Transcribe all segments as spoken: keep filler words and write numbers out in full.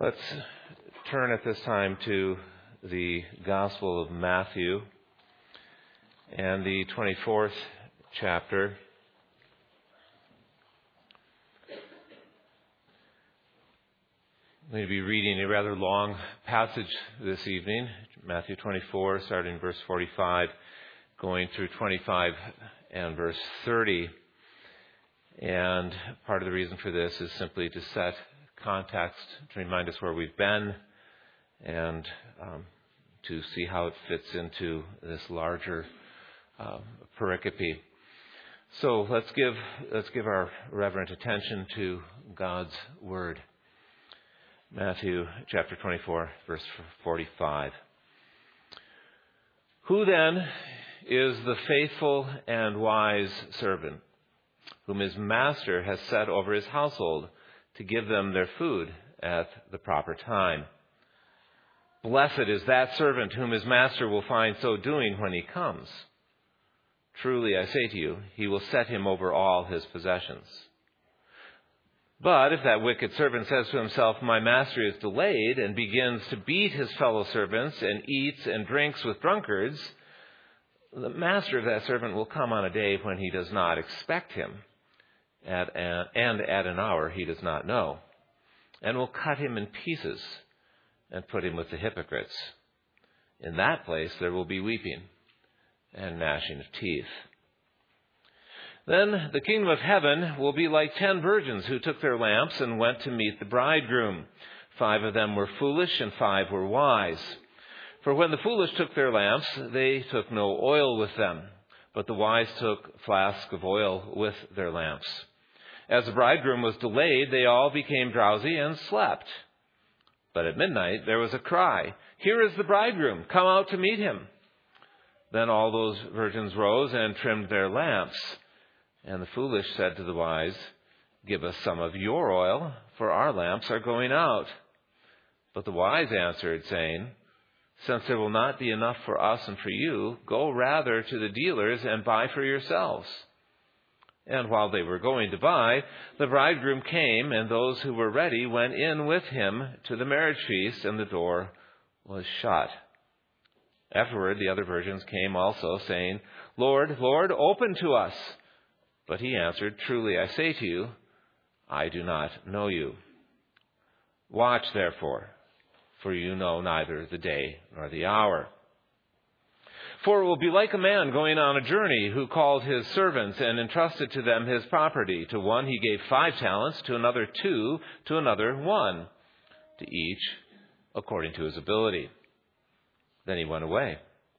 Let's turn at this time to the Gospel of Matthew and the twenty-fourth chapter. I'm going to be reading a rather long passage this evening, Matthew twenty-four, starting verse forty-five, going through twenty-five and verse thirty. And part of the reason for this is simply to set context, to remind us where we've been, and um, to see how it fits into this larger uh, pericope. So let's give let's give our reverent attention to God's Word. Matthew chapter twenty-four, verse forty-five. Who then is the faithful and wise servant, whom his master has set over his household to give them their food at the proper time? Blessed is that servant whom his master will find so doing when he comes. Truly, I say to you, he will set him over all his possessions. But if that wicked servant says to himself, my master is delayed, and begins to beat his fellow servants and eats and drinks with drunkards, the master of that servant will come on a day when he does not expect him, at an, and at an hour he does not know, and will cut him in pieces and put him with the hypocrites. In that place there will be weeping and gnashing of teeth. Then the kingdom of heaven will be like ten virgins who took their lamps and went to meet the bridegroom. Five of them were foolish and five were wise. For when the foolish took their lamps, they took no oil with them, but the wise took a flask of oil with their lamps. As the bridegroom was delayed, they all became drowsy and slept. But at midnight there was a cry, here is the bridegroom, come out to meet him. Then all those virgins rose and trimmed their lamps. And the foolish said to the wise, give us some of your oil, for our lamps are going out. But the wise answered, saying, since there will not be enough for us and for you, go rather to the dealers and buy for yourselves. And while they were going to buy, the bridegroom came, and those who were ready went in with him to the marriage feast, and the door was shut. Afterward, the other virgins came also, saying, Lord, Lord, open to us. But he answered, truly, I say to you, I do not know you. Watch, therefore, for you know neither the day nor the hour. For it will be like a man going on a journey who called his servants and entrusted to them his property. To one he gave five talents, to another two, to another one, to each according to his ability. Then he went away.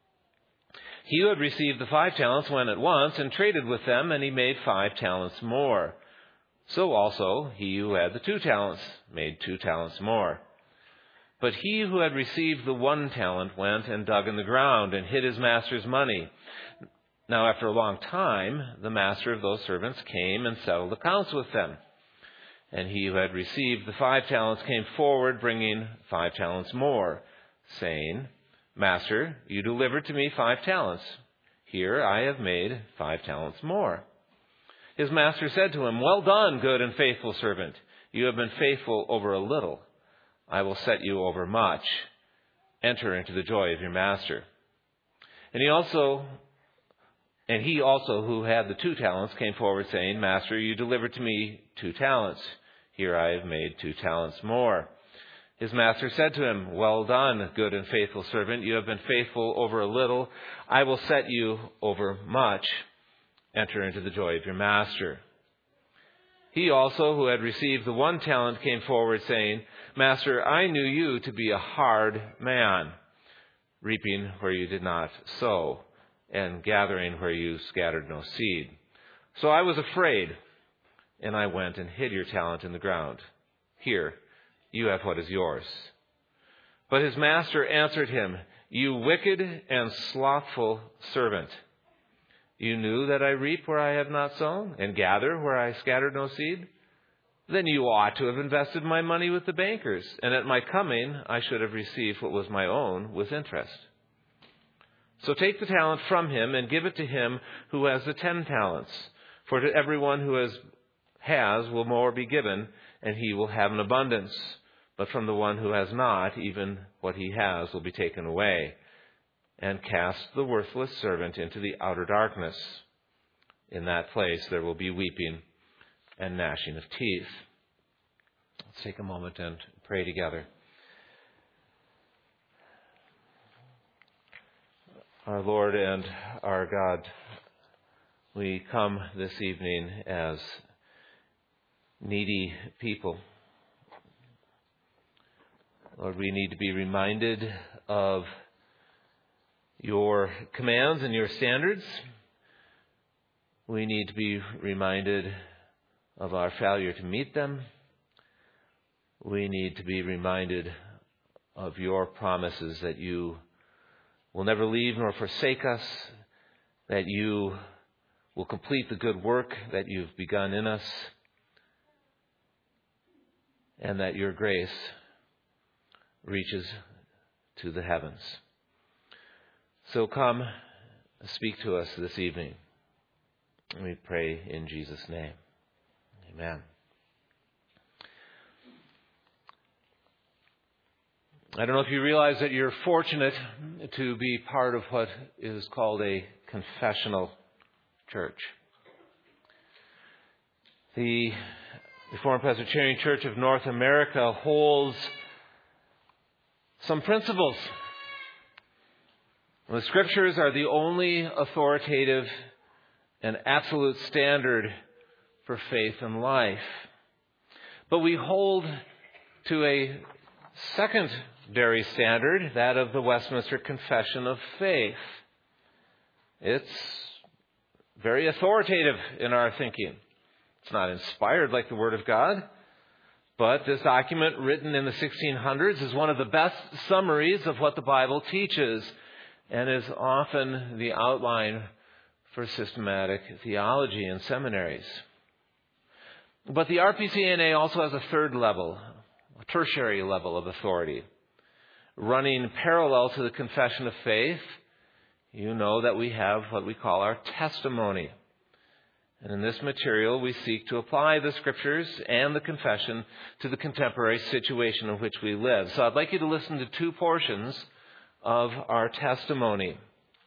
He who had received the five talents went at once and traded with them, and he made five talents more. So also he who had the two talents made two talents more. But he who had received the one talent went and dug in the ground and hid his master's money. Now after a long time, the master of those servants came and settled accounts with them. And he who had received the five talents came forward, bringing five talents more, saying, Master, you delivered to me five talents. Here I have made five talents more. His master said to him, well done, good and faithful servant. You have been faithful over a little. I will set you over much. Enter into the joy of your master. And he also, and he also who had the two talents came forward saying, Master, you delivered to me two talents. Here I have made two talents more. His master said to him, well done, good and faithful servant. You have been faithful over a little. I will set you over much. Enter into the joy of your master. He also, who had received the one talent, came forward saying, Master, I knew you to be a hard man, reaping where you did not sow, and gathering where you scattered no seed. So I was afraid, and I went and hid your talent in the ground. Here, you have what is yours. But his master answered him, you wicked and slothful servant. You knew that I reap where I have not sown, and gather where I scattered no seed? Then you ought to have invested my money with the bankers, and at my coming I should have received what was my own with interest. So take the talent from him and give it to him who has the ten talents. For to everyone who has, has will more be given, and he will have an abundance. But from the one who has not, even what he has will be taken away. And cast the worthless servant into the outer darkness. In that place there will be weeping and gnashing of teeth. Let's take a moment and pray together. Our Lord and our God, we come this evening as needy people. Lord, we need to be reminded of your commands and your standards. We need to be reminded of our failure to meet them. We need to be reminded of your promises that you will never leave nor forsake us, that you will complete the good work that you've begun in us, and that your grace reaches to the heavens. So come, speak to us this evening. We pray in Jesus' name. Amen. I don't know if you realize that you're fortunate to be part of what is called a confessional church. The Reformed Presbyterian Church of North America holds some principles. The Scriptures are the only authoritative and absolute standard for faith and life. But we hold to a secondary standard, that of the Westminster Confession of Faith. It's very authoritative in our thinking. It's not inspired like the Word of God, but this document written in the sixteen hundreds is one of the best summaries of what the Bible teaches and is often the outline for systematic theology in seminaries. But the R P C N A also has a third level, a tertiary level of authority. Running parallel to the Confession of Faith, you know that we have what we call our testimony. And in this material, we seek to apply the Scriptures and the Confession to the contemporary situation in which we live. So I'd like you to listen to two portions of our testimony.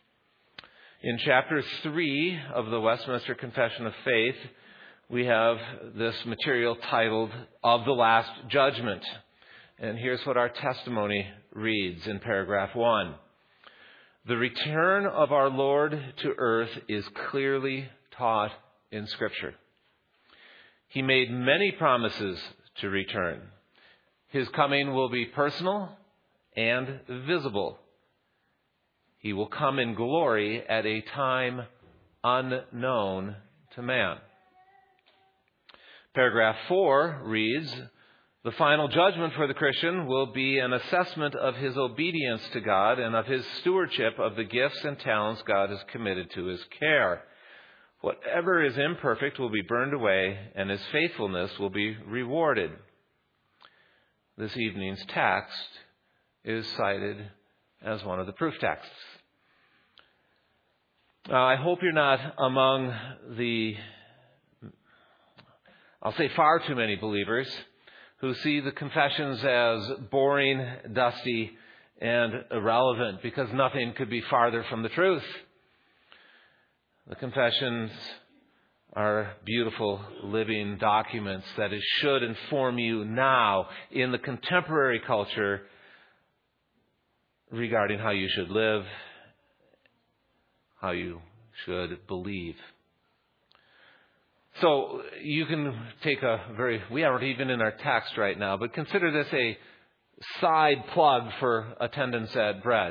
In chapter three of the Westminster Confession of Faith, we have this material titled, Of the Last Judgment. And here's what our testimony reads in paragraph one. The return of our Lord to earth is clearly taught in Scripture. He made many promises to return. His coming will be personal and visible. He will come in glory at a time unknown to man. Paragraph four reads, the final judgment for the Christian will be an assessment of his obedience to God and of his stewardship of the gifts and talents God has committed to his care. Whatever is imperfect will be burned away, and his faithfulness will be rewarded. This evening's text is cited as one of the proof texts. Now, I hope you're not among the, I'll say far too many believers who see the confessions as boring, dusty, and irrelevant because nothing could be farther from the truth. The confessions are beautiful living documents that it should inform you now in the contemporary culture regarding how you should live, how you should believe. So you can take a very, we aren't even in our text right now, but consider this a side plug for attendance at Bread.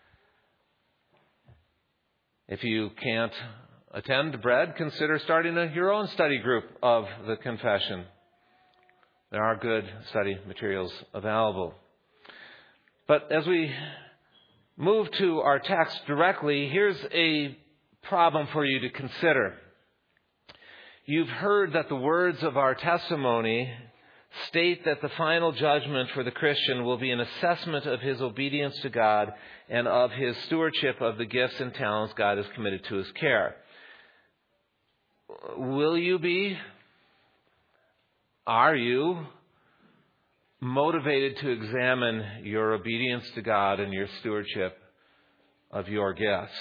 If you can't attend Bread, consider starting a, your own study group of the confession. There are good study materials available. But as we move to our text directly, here's a problem for you to consider. You've heard that the words of our testimony state that the final judgment for the Christian will be an assessment of his obedience to God and of his stewardship of the gifts and talents God has committed to his care. Will you be? Are you motivated to examine your obedience to God and your stewardship of your gifts.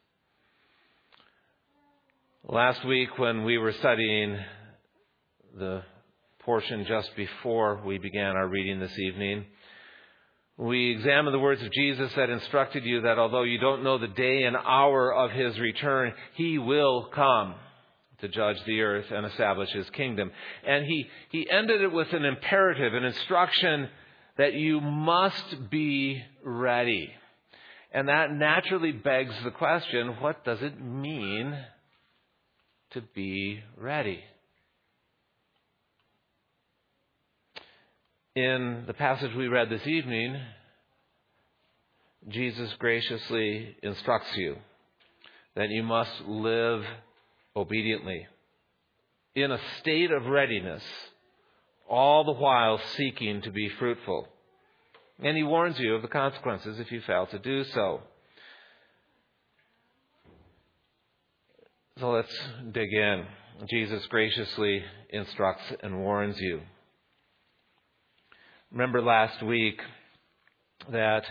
Last week, when we were studying the portion just before we began our reading this evening, we examined the words of Jesus that instructed you that although you don't know the day and hour of His return, He will come to judge the earth and establish His kingdom. And he, he ended it with an imperative, an instruction that you must be ready. And that naturally begs the question, what does it mean to be ready? In the passage we read this evening, Jesus graciously instructs you that you must live obediently, in a state of readiness, all the while seeking to be fruitful. And He warns you of the consequences if you fail to do so. So let's dig in. Jesus graciously instructs and warns you. Remember last week that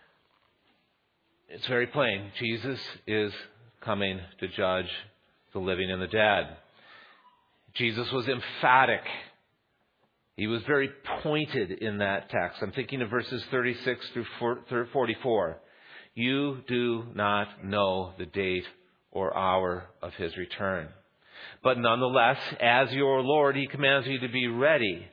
it's very plain. Jesus is coming to judge the living and the dead. Jesus was emphatic. He was very pointed in that text. I'm thinking of verses thirty-six through forty-four. You do not know the date or hour of His return. But nonetheless, as your Lord, He commands you to be ready.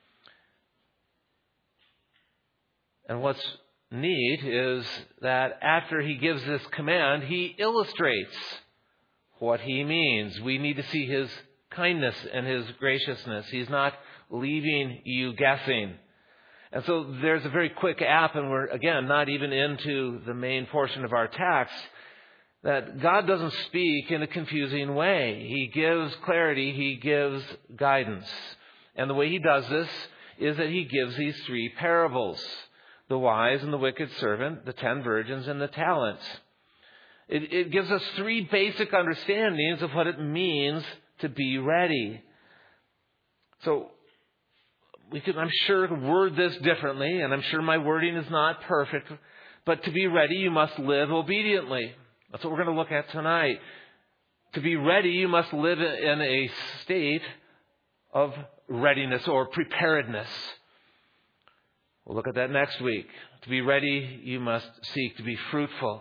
And what's neat is that after He gives this command, He illustrates what He means. We need to see His kindness and His graciousness. He's not leaving you guessing. And so there's a very quick app, and we're, again, not even into the main portion of our text, that God doesn't speak in a confusing way. He gives clarity. He gives guidance. And the way He does this is that He gives these three parables: the wise and the wicked servant, the ten virgins, and the talents. It, it gives us three basic understandings of what it means to be ready. So we could, I'm sure, word this differently, and I'm sure my wording is not perfect, but to be ready, you must live obediently. That's what we're going to look at tonight. To be ready, you must live in a state of readiness or preparedness. We'll look at that next week. To be ready, you must seek to be fruitful.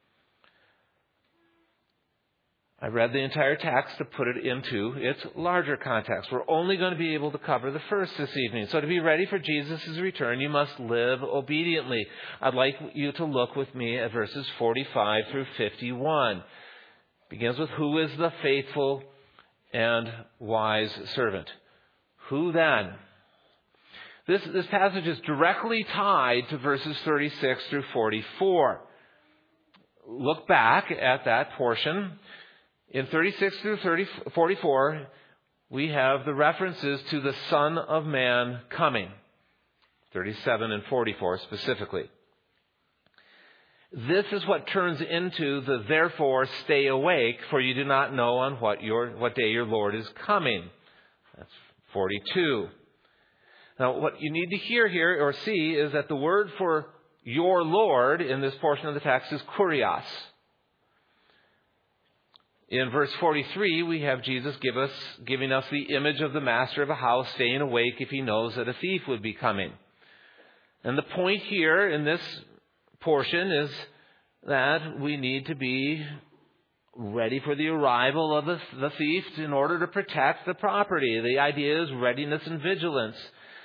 I read the entire text to put it into its larger context. We're only going to be able to cover the first this evening. So to be ready for Jesus' return, you must live obediently. I'd like you to look with me at verses forty-five through fifty-one. It begins with, who is the faithful and wise servant? Who then? This, this passage is directly tied to verses thirty-six through forty-four. Look back at that portion. In thirty-six through thirty, forty-four, we have the references to the Son of Man coming. thirty-seven and forty-four specifically. This is what turns into the therefore stay awake, for you do not know on what your what day your Lord is coming. That's forty-two. Now, what you need to hear here or see is that the word for your Lord in this portion of the text is kurios. In verse forty-three, we have Jesus give us, giving us the image of the master of a house staying awake if he knows that a thief would be coming. And the point here in this portion is that we need to be ready for the arrival of the, the thief in order to protect the property. The idea is readiness and vigilance.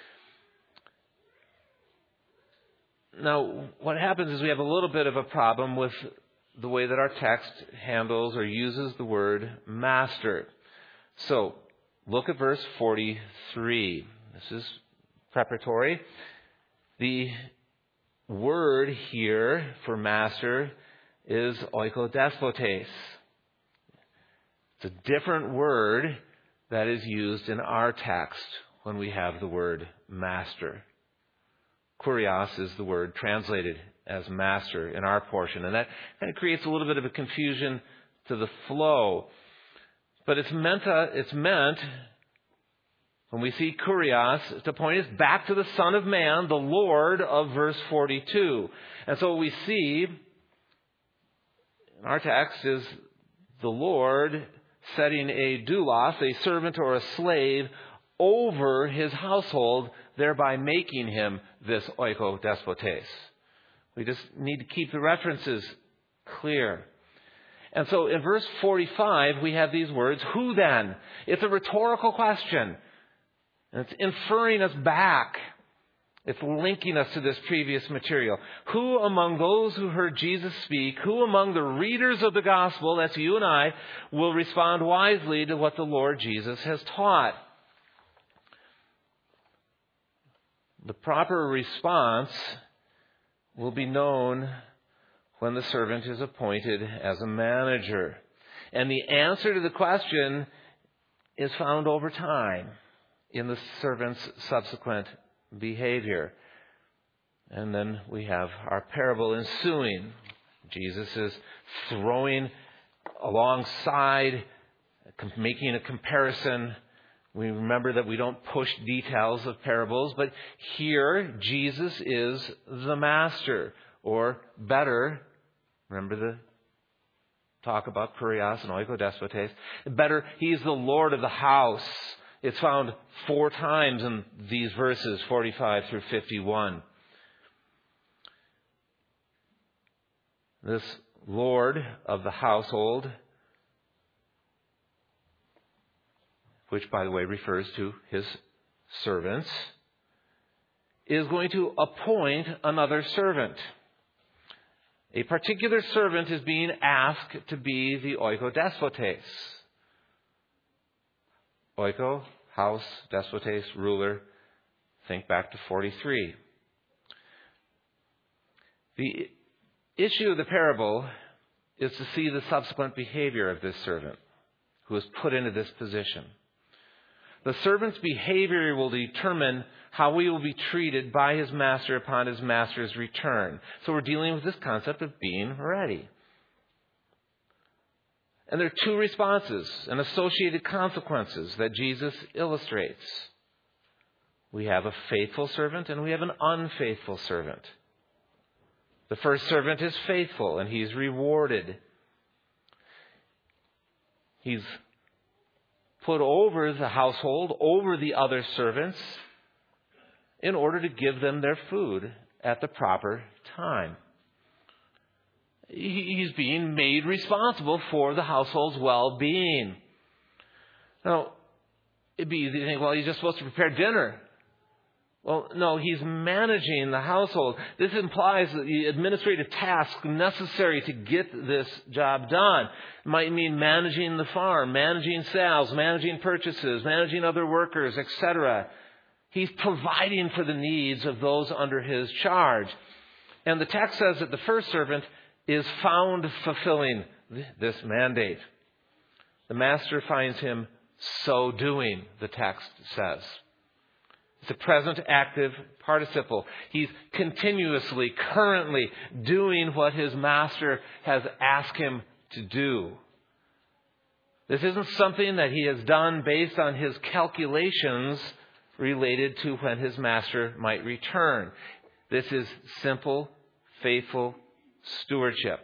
Now, what happens is we have a little bit of a problem with the way that our text handles or uses the word master. So, look at verse forty-three. This is preparatory. The word here for master is oikodespotes. It's a different word that is used in our text when we have the word master. Kurios is the word translated as master in our portion. And that kind of creates a little bit of a confusion to the flow. But it's meant, uh, it's meant When we see kurios, to point us back to the Son of Man, the Lord of verse forty-two. And so what we see in our text is the Lord setting a doulos, a servant or a slave, over his household, thereby making him this oikodespotes. We just need to keep the references clear. And so in verse forty-five, we have these words, who then? It's a rhetorical question. And it's inferring us back. It's linking us to this previous material. Who among those who heard Jesus speak, who among the readers of the gospel, that's you and I, will respond wisely to what the Lord Jesus has taught? The proper response will be known when the servant is appointed as a manager. And the answer to the question is found over time in the servant's subsequent behavior. And then we have our parable ensuing. Jesus is throwing alongside, making a comparison. We remember that we don't push details of parables, but here Jesus is the master, or better, remember the talk about kurios and oikodespotes, better, he's the Lord of the house. It's found four times in these verses, forty-five through fifty-one. This Lord of the household, which, by the way, refers to his servants, is going to appoint another servant. A particular servant is being asked to be the oikodespotes. Oiko, house, despotes, ruler. Think back to forty-three. The issue of the parable is to see the subsequent behavior of this servant who is put into this position. The servant's behavior will determine how he will be treated by his master upon his master's return. So we're dealing with this concept of being ready. And there are two responses and associated consequences that Jesus illustrates. We have a faithful servant and we have an unfaithful servant. The first servant is faithful and he's rewarded. He's put over the household, over the other servants, in order to give them their food at the proper time. He's being made responsible for the household's well-being. Now, it'd be easy to think, well, he's just supposed to prepare dinner. Well, no, he's managing the household. This implies the administrative task necessary to get this job done. It might mean managing the farm, managing sales, managing purchases, managing other workers, et cetera. He's providing for the needs of those under his charge. And the text says that the first servant is found fulfilling this mandate. The master finds him so doing, the text says. It's a present active participle. He's continuously, currently doing what his master has asked him to do. This isn't something that he has done based on his calculations related to when his master might return. This is simple, faithful stewardship.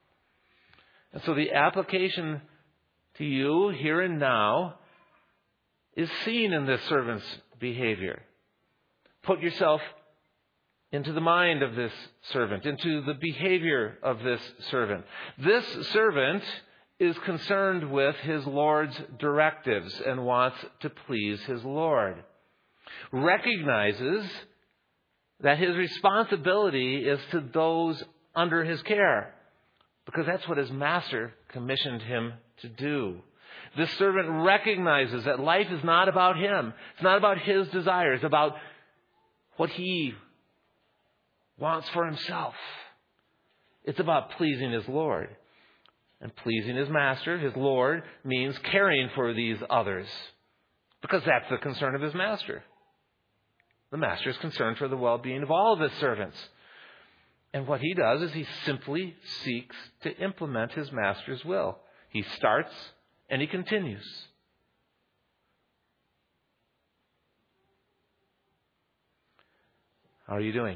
And so the application to you here and now is seen in this servant's behavior. Put yourself into the mind of this servant, into the behavior of this servant. This servant is concerned with his Lord's directives and wants to please his Lord. Recognizes that his responsibility is to those under his care, because that's what his master commissioned him to do. This servant recognizes that life is not about him. It's not about his desires. It's about what he wants for himself. It's about pleasing his Lord. And pleasing his master, his Lord, means caring for these others, because that's the concern of his master. The master is concerned for the well-being of all of his servants. And what he does is he simply seeks to implement his master's will. He starts and he continues. How are you doing?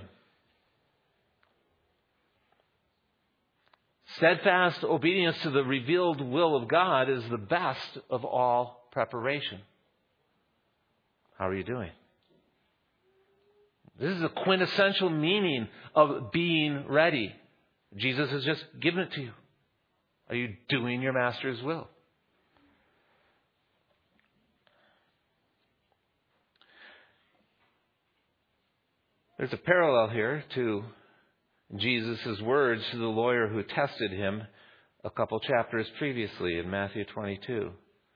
Steadfast obedience to the revealed will of God is the best of all preparation. How are you doing? This is a quintessential meaning of being ready. Jesus has just given it to you. Are you doing your Master's will? There's a parallel here to Jesus' words to the lawyer who tested him a couple chapters previously in Matthew twenty-two.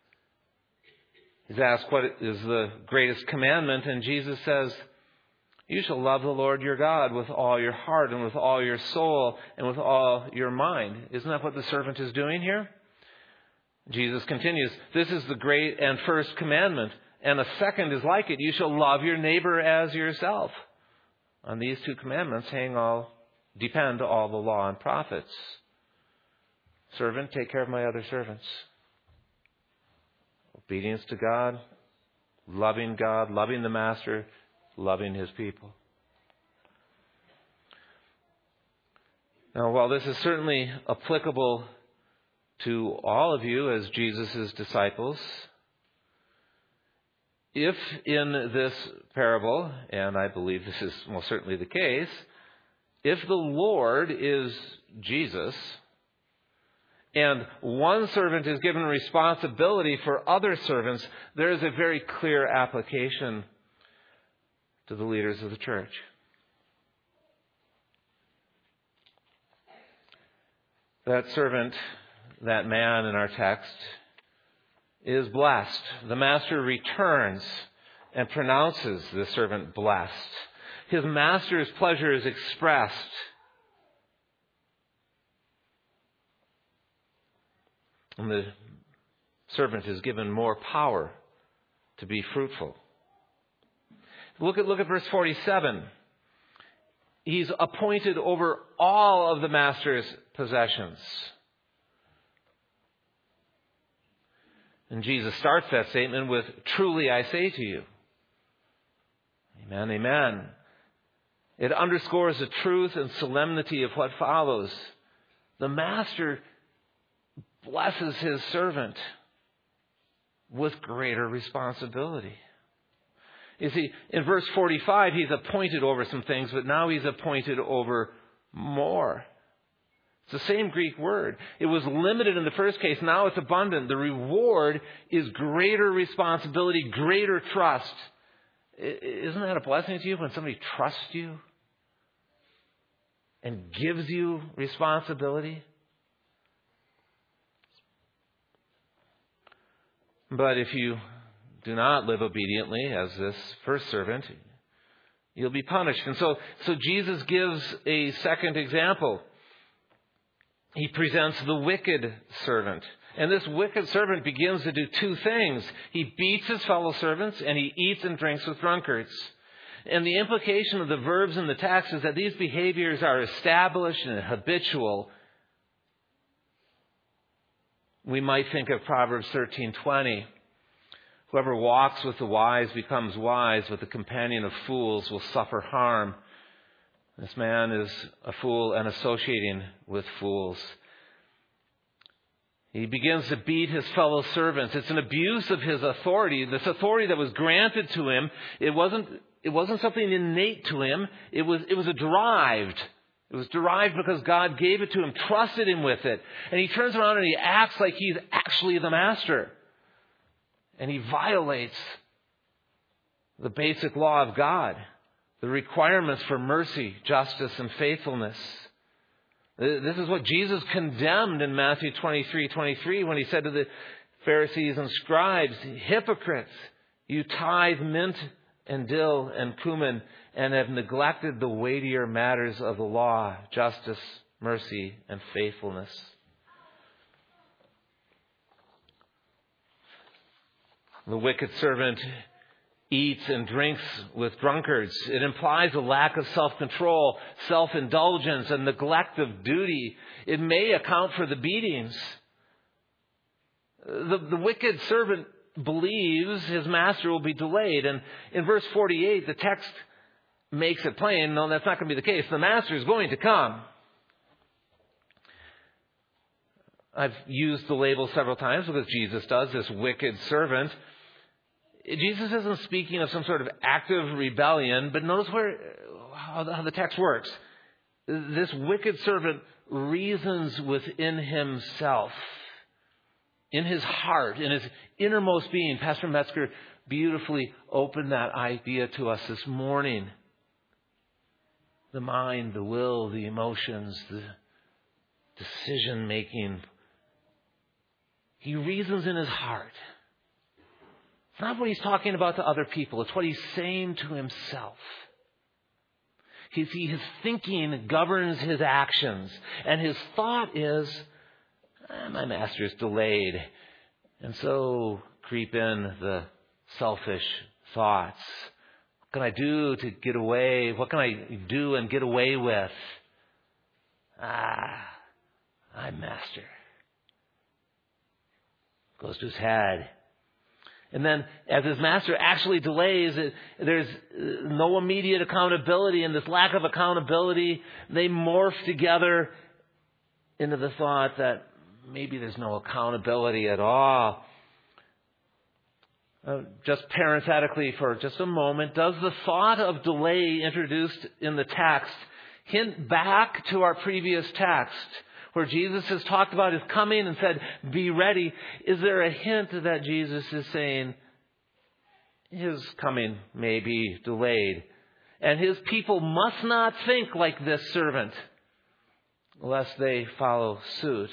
He's asked, what is the greatest commandment? And Jesus says, you shall love the Lord your God with all your heart and with all your soul and with all your mind. Isn't that what the servant is doing here? Jesus continues, this is the great and first commandment, and a second is like it. You shall love your neighbor as yourself. On these two commandments hang all, depend all the law and prophets. Servant, take care of my other servants. Obedience to God, loving God, loving the Master, loving his people. Now, while this is certainly applicable to all of you as Jesus' disciples, if in this parable, and I believe this is most certainly the case, if the Lord is Jesus, and one servant is given responsibility for other servants, there is a very clear application to the leaders of the church. That servant, that man in our text, is blessed. The Master returns and pronounces the servant blessed. His Master's pleasure is expressed. And the servant is given more power to be fruitful. Look at, look at verse forty-seven. He's appointed over all of the Master's possessions. And Jesus starts that statement with, truly I say to you. Amen, amen. It underscores the truth and solemnity of what follows. The Master blesses his servant with greater responsibility. You see, in verse forty-five, he's appointed over some things, but now he's appointed over more. It's the same Greek word. It was limited in the first case. Now it's abundant. The reward is greater responsibility, greater trust. Isn't that a blessing to you when somebody trusts you and gives you responsibility? But if you do not live obediently as this first servant, you'll be punished. And so, so Jesus gives a second example. He presents the wicked servant. And this wicked servant begins to do two things. He beats his fellow servants and he eats and drinks with drunkards. And the implication of the verbs in the text is that these behaviors are established and habitual. We might think of Proverbs thirteen twenty. Whoever walks with the wise becomes wise, but the companion of fools will suffer harm. This man is a fool and associating with fools. He begins to beat his fellow servants. It's an abuse of his authority. This authority that was granted to him, it wasn't, it wasn't something innate to him. It was, it was a derived. It was derived because God gave it to him, trusted him with it. And he turns around and he acts like he's actually the master. And he violates the basic law of God, the requirements for mercy, justice, and faithfulness. This is what Jesus condemned in Matthew twenty-three twenty-three when he said to the Pharisees and scribes, hypocrites, you tithe mint and dill and cumin and have neglected the weightier matters of the law, justice, mercy, and faithfulness. The wicked servant eats and drinks with drunkards. It implies a lack of self-control, self-indulgence, and neglect of duty. It may account for the beatings. The, the wicked servant believes his master will be delayed. And in verse forty-eight, the text makes it plain, no, that's not going to be the case. The master is going to come. I've used the label several times because Jesus does, this wicked servant. Jesus isn't speaking of some sort of active rebellion, but notice where how the, how the text works. This wicked servant reasons within himself, in his heart, in his innermost being. Pastor Metzger beautifully opened that idea to us this morning. The mind, the will, the emotions, the decision-making. He reasons in his heart. It's not what he's talking about to other people. It's what he's saying to himself. His, his thinking governs his actions. And his thought is, eh, my master's delayed. And so creep in the selfish thoughts. What can I do to get away? What can I do and get away with? Ah, I'm master. Goes to his head. And then as his master actually delays, it, there's no immediate accountability. And this lack of accountability, they morph together into the thought that maybe there's no accountability at all. Uh, just parenthetically for just a moment, does the thought of delay introduced in the text hint back to our previous text where Jesus has talked about his coming and said, be ready? Is there a hint that Jesus is saying his coming may be delayed? And his people must not think like this servant, lest they follow suit.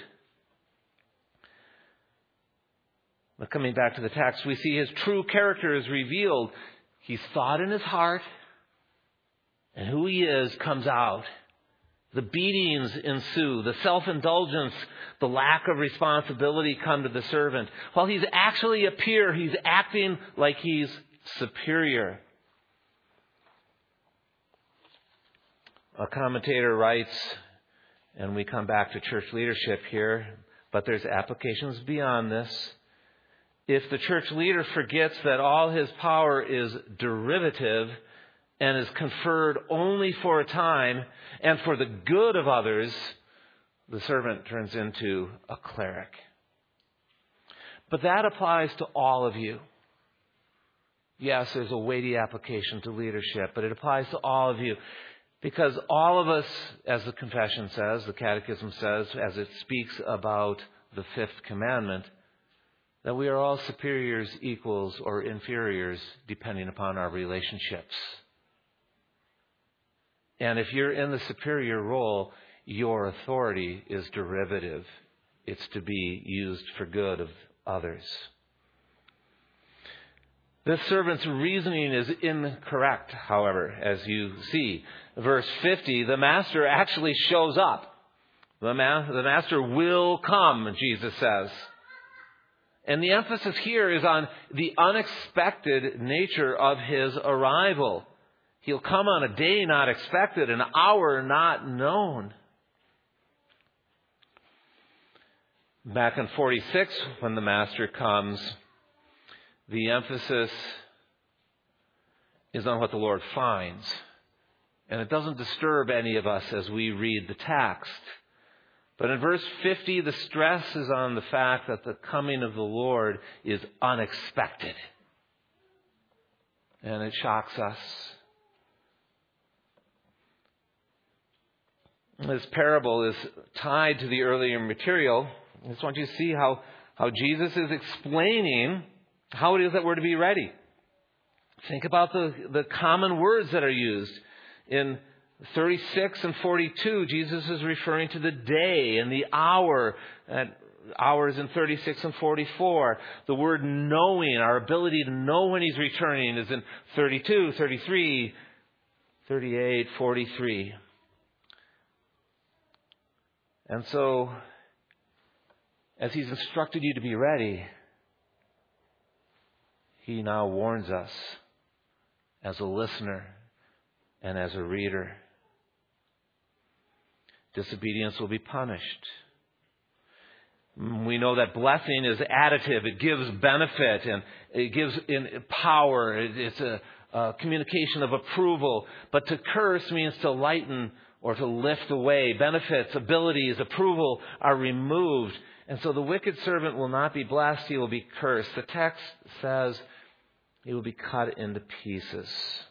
But coming back to the text, we see his true character is revealed. He's thought in his heart, and who he is comes out. The beatings ensue, the self-indulgence, the lack of responsibility come to the servant. While he's actually a peer, he's acting like he's superior. A commentator writes, and we come back to church leadership here, but there's applications beyond this. If the church leader forgets that all his power is derivative and is conferred only for a time and for the good of others, the servant turns into a cleric. But that applies to all of you. Yes, there's a weighty application to leadership, but it applies to all of you. Because all of us, as the confession says, the catechism says, as it speaks about the fifth commandment, that we are all superiors, equals, or inferiors, depending upon our relationships. And if you're in the superior role, your authority is derivative. It's to be used for good of others. This servant's reasoning is incorrect, however, as you see. Verse fifty, the master actually shows up. The, ma- the master will come, Jesus says. And the emphasis here is on the unexpected nature of his arrival. He'll come on a day not expected, an hour not known. Back in forty-six, when the master comes, the emphasis is on what the Lord finds. And it doesn't disturb any of us as we read the text. But in verse fifty, the stress is on the fact that the coming of the Lord is unexpected. And it shocks us. This parable is tied to the earlier material. I just want you to see how, how Jesus is explaining how it is that we're to be ready. Think about the, the common words that are used. In thirty-six and forty-two, Jesus is referring to the day and the hour. That hours in thirty-six and forty-four. The word knowing, our ability to know when he's returning, is in thirty-two, thirty-three, thirty-eight, forty-three. And so, as he's instructed you to be ready, he now warns us as a listener and as a reader. Disobedience will be punished. We know that blessing is additive. It gives benefit and it gives in power. It's a, uh, communication of approval. But to curse means to lighten or to lift away. Benefits, abilities, approval are removed. And so the wicked servant will not be blessed, he will be cursed. The text says he will be cut into pieces.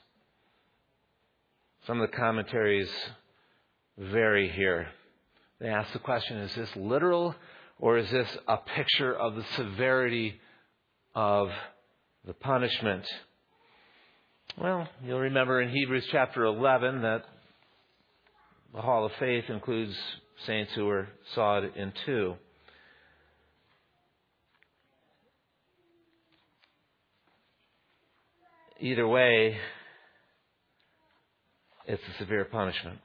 Some of the commentaries vary here. They ask the question, is this literal or is this a picture of the severity of the punishment? Well, you'll remember in Hebrews chapter eleven that the hall of faith includes saints who were sawed in two. Either way, it's a severe punishment.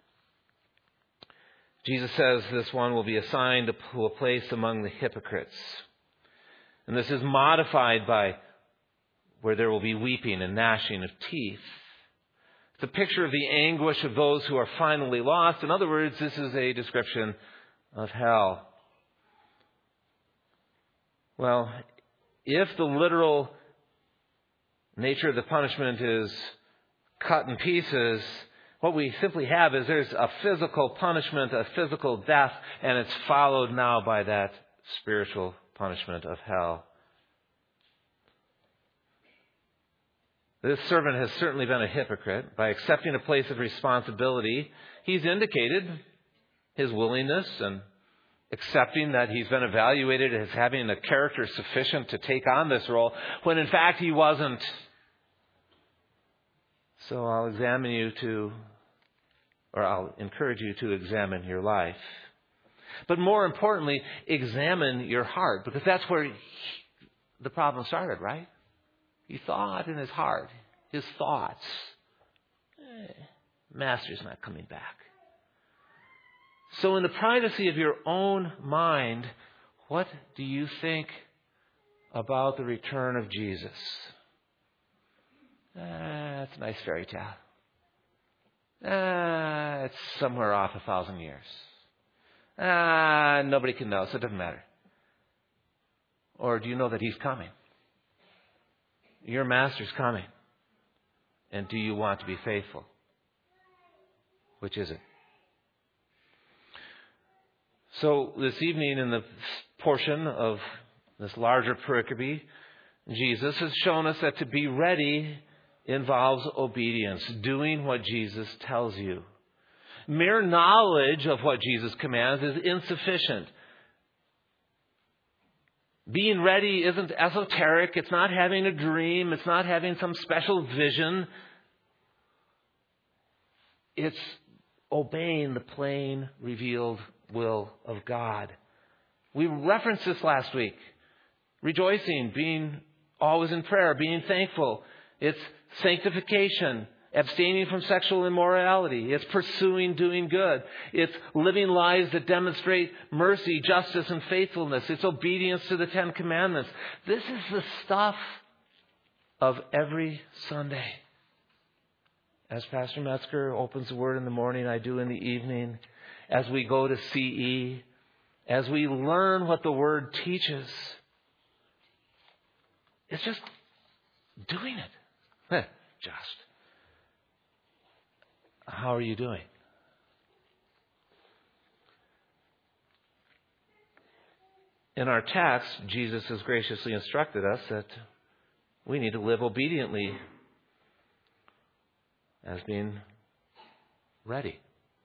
Jesus says this one will be assigned to a place among the hypocrites. And this is modified by where there will be weeping and gnashing of teeth. It's a picture of the anguish of those who are finally lost. In other words, this is a description of hell. Well, if the literal nature of the punishment is cut in pieces, what we simply have is there's a physical punishment, a physical death, and it's followed now by that spiritual punishment of hell. This servant has certainly been a hypocrite. By accepting a place of responsibility, he's indicated his willingness and accepting that he's been evaluated as having a character sufficient to take on this role, when in fact he wasn't. So I'll examine you to, or I'll encourage you to examine your life. But more importantly, examine your heart, because that's where he, the problem started, right? He thought in his heart, his thoughts, eh, Master's not coming back. So in the privacy of your own mind, what do you think about the return of Jesus? Ah, it's a nice fairy tale. Ah, it's somewhere off a thousand years. Ah, nobody can know, so it doesn't matter. Or do you know that he's coming? Your Master's coming. And do you want to be faithful? Which is it? So this evening in the portion of this larger pericope, Jesus has shown us that to be ready involves obedience, doing what Jesus tells you. Mere knowledge of what Jesus commands is insufficient. Being ready isn't esoteric. It's not having a dream. It's not having some special vision. It's obeying the plain, revealed will of God. We referenced this last week. Rejoicing, being always in prayer, being thankful. It's sanctification, abstaining from sexual immorality. It's pursuing doing good. It's living lives that demonstrate mercy, justice, and faithfulness. It's obedience to the Ten Commandments. This is the stuff of every Sunday. As Pastor Metzger opens the Word in the morning, I do in the evening. As we go to C E, as we learn what the Word teaches, it's just doing it. Just. How are you doing? In our text, Jesus has graciously instructed us that we need to live obediently as being ready.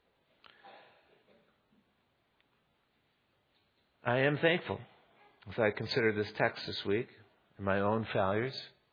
I am thankful as I consider this text this week and my own failures,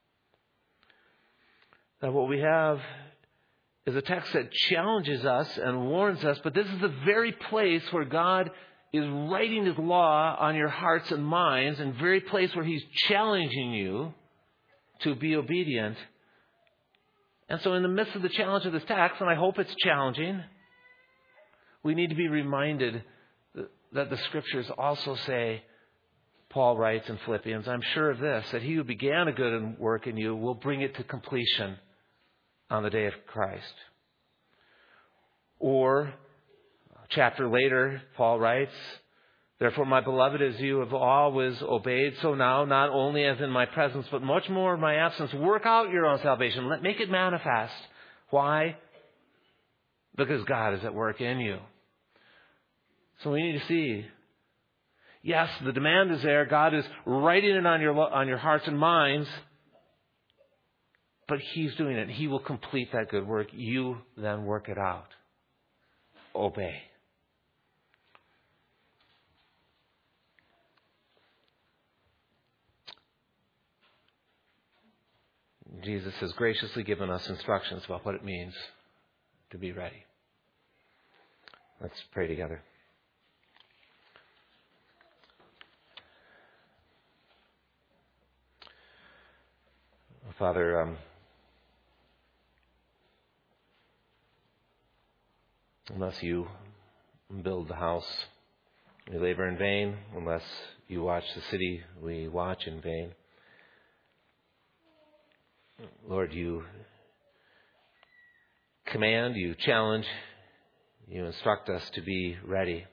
that what we have is a text that challenges us and warns us, but this is the very place where God is writing His law on your hearts and minds, and the very place where He's challenging you to be obedient. And so in the midst of the challenge of this text, and I hope it's challenging, we need to be reminded that the Scriptures also say, Paul writes in Philippians, I'm sure of this, that He who began a good work in you will bring it to completion on the day of Christ. Or, a chapter later, Paul writes, Therefore, my beloved, as you have always obeyed, so now, not only as in my presence, but much more in my absence, work out your own salvation. Let make it manifest. Why? Because God is at work in you. So we need to see, yes, the demand is there. God is writing it on your, on your hearts and minds. But He's doing it. He will complete that good work. You then work it out. Obey. Jesus has graciously given us instructions about what it means to be ready. Let's pray together. Father, um, unless you build the house, we labor in vain. Unless you watch the city, we watch in vain. Lord, you command, you challenge, you instruct us to be ready.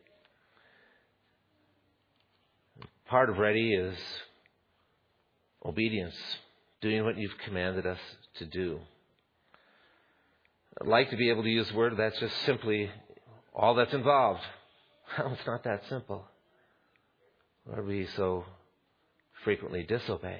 Part of ready is obedience, doing what you've commanded us to do. I'd like to be able to use a word that's just simply all that's involved. Well, it's not that simple. Lord, we so frequently disobey.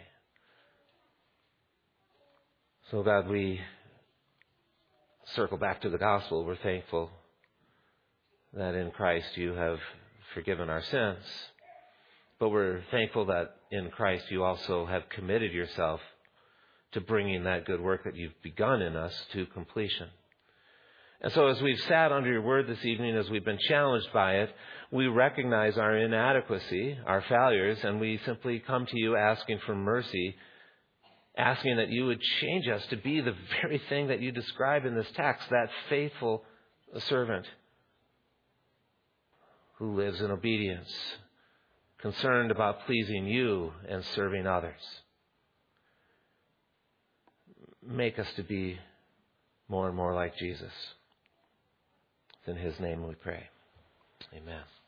So God, we circle back to the gospel. We're thankful that in Christ you have forgiven our sins. But we're thankful that in Christ you also have committed yourself to bringing that good work that you've begun in us to completion. And so as we've sat under your word this evening, as we've been challenged by it, we recognize our inadequacy, our failures, and we simply come to you asking for mercy, asking that you would change us to be the very thing that you describe in this text, that faithful servant who lives in obedience, concerned about pleasing you and serving others. Make us to be more and more like Jesus. It's in His name we pray. Amen.